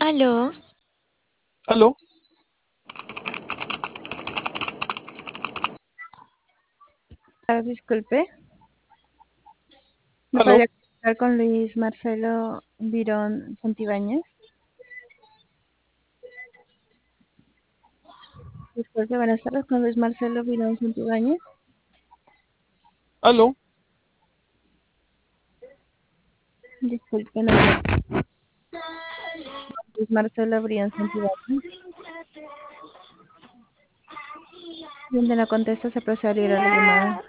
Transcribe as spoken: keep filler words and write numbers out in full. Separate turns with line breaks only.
Aló,
¿Aló?
Ah, disculpe, ¿me
¿Aló?
podría comunicar con Luis Marcelo Virón Santibáñez? Disculpe, buenas tardes, con Luis Marcelo Virón Santibáñez.
¿Aló?
Disculpe, no veo. Luis Marcelo Virón Santibáñez. Si no contesta, se procede a la llamada.